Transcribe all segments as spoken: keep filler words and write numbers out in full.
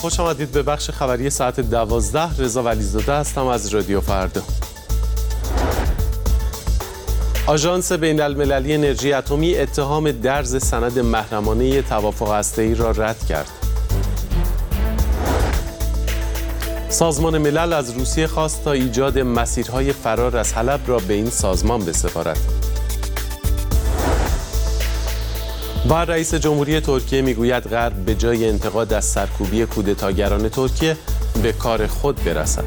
خوش آمدید به بخش خبری ساعت دوازده. رضا ولیزاده هستم از رادیو فردا. آژانس بین المللی انرژی اتمی اتهام درز سند محرمانه توافق هسته‌ای را رد کرد. سازمان ملل از روسیه خواست تا ایجاد مسیرهای فرار از حلب را به این سازمان بسپارد. و رئیس جمهوری ترکیه میگوید غرب به جای انتقاد از سرکوبی کودتاگران ترکیه به کار خود برسد.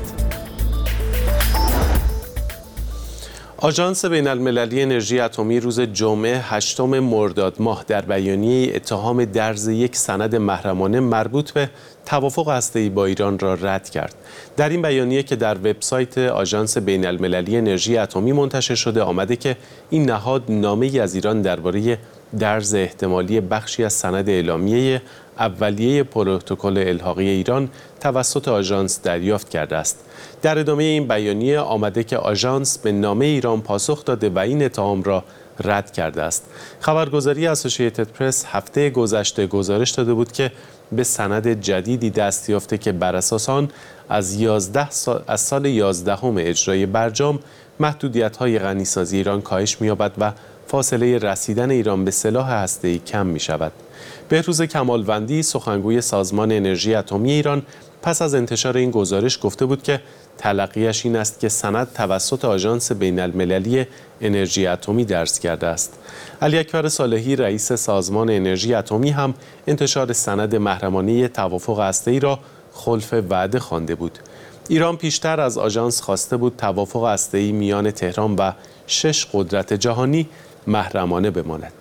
آژانس بین المللی انرژی اتمی روز جمعه هشتم مرداد ماه در بیانیه اتهام درز یک سند محرمانه مربوط به توافق هسته‌ای با ایران را رد کرد. در این بیانیه که در وبسایت آژانس بین المللی انرژی اتمی منتشر شده آمده که این نهاد نامه‌ای از ایران درباره درز احتمالی بخشی از سند اعلامیه اولیه پروتکل الحاقی ایران توسط آژانس دریافت کرده است. در ادامه این بیانیه آمده که آژانس به نامه ایران پاسخ داده و این اتهام را رد کرده است. خبرگزاری اسوسییتد پرس هفته گذشته گزارش داده بود که به سند جدیدی دست یافته که بر اساس آن از یازده سال از سال یازدهم اجرای برجام محدودیت‌های غنیسازی ایران کاهش می‌یابد و فاصله رسیدن ایران به سلاح هسته‌ای کم می‌شود. بهروز کمالوندی سخنگوی سازمان انرژی اتمی ایران پس از انتشار این گزارش گفته بود که تلقیش این است که سند توسط آژانس بین المللی انرژی اتمی درز کرده است. علی اکبر صالحی رئیس سازمان انرژی اتمی هم انتشار سند محرمانه توافق هسته‌ای را خلف وعده خوانده بود. ایران پیشتر از آژانس خواسته بود توافق هسته‌ای میان تهران و شش قدرت جهانی محرمانه بماند.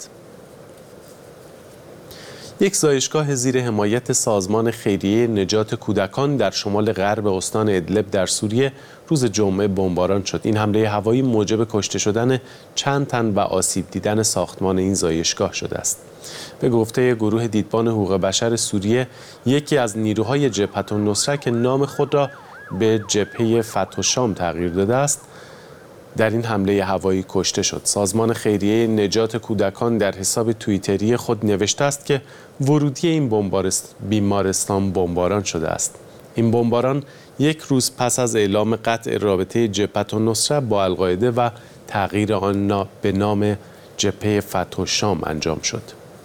یک زایشگاه زیر حمایت سازمان خیریه نجات کودکان در شمال غرب استان ادلب در سوریه روز جمعه بمباران شد. این حمله هوایی موجب کشته شدن چند تن و آسیب دیدن ساختمان این زایشگاه شده است. به گفته گروه دیدبان حقوق بشر سوریه، یکی از نیروهای جبهة النصره که نام خود را به جبهه فتح الشام تغییر داده است، در این حمله هوایی کشته شد. سازمان خیریه نجات کودکان در حساب توییتری خود نوشته است که ورودی این بیمارستان بمباران شده است. این بمباران یک روز پس از اعلام قطع رابطه جبهة النصره با القاعده و تغییر آن به نام جبهه فتح الشام انجام شد.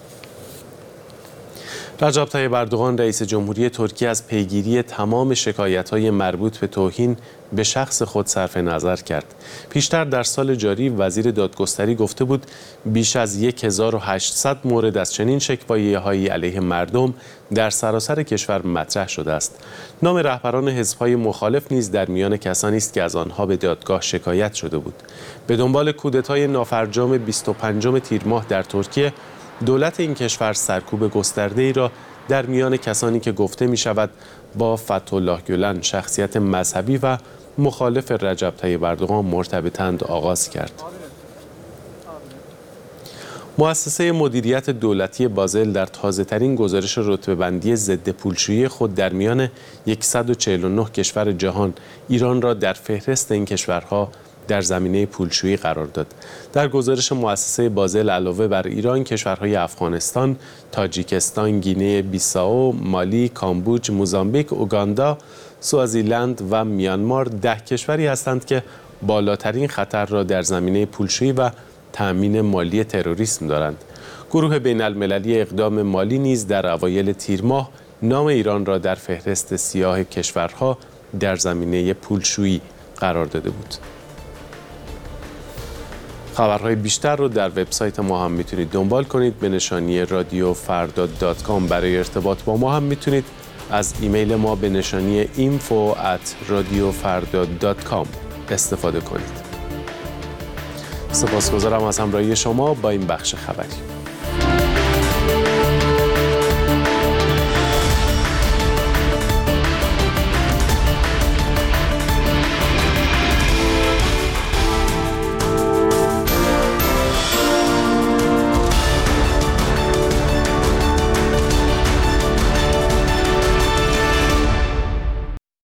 رجب طیب اردوغان رئیس جمهوری ترکیه از پیگیری تمام شکایت‌های مربوط به توهین به شخص خود صرف نظر کرد. پیشتر در سال جاری وزیر دادگستری گفته بود بیش از هزار و هشتصد مورد از چنین شکایت‌هایی علیه مردم در سراسر کشور مطرح شده است. نام رهبران حزب‌های مخالف نیز در میان کسانی است که از آنها به دادگاه شکایت شده بود. به دنبال کودتای نافرجام بیست و پنجم تیر ماه در ترکیه، دولت این کشور سرکوب گسترده‌ای را در میان کسانی که گفته می شود با فتح‌الله گلن شخصیت مذهبی و مخالف رجب طیب اردوغان مرتبطند آغاز کرد. مؤسسه مدیریت دولتی بازل در تازه‌ترین گزارش رتبه‌بندی ضد پولشویی خود در میان صد و چهل و نه کشور جهان ایران را در فهرست این کشورها در زمینه پولشویی قرار داد. در گزارش مؤسسه بازل علاوه بر ایران، کشورهای افغانستان، تاجیکستان، گینه بیساو، مالی، کامبوج، موزامبیک، اوگاندا، سوازیلند و میانمار ده کشوری هستند که بالاترین خطر را در زمینه پولشویی و تأمین مالی تروریسم دارند. گروه بین المللی اقدام مالی نیز در اوایل تیر ماه نام ایران را در فهرست سیاه کشورها در زمینه پولشویی قرار داده بود. خبرهای بیشتر رو در وبسایت ما هم میتونید دنبال کنید به نشانی رادیو فردا دات کام. برای ارتباط با ما هم میتونید از ایمیل ما به نشانی اینفو ات رادیو فردا دات کام استفاده کنید. سپاسگزارم از همراهی شما با این بخش خبری.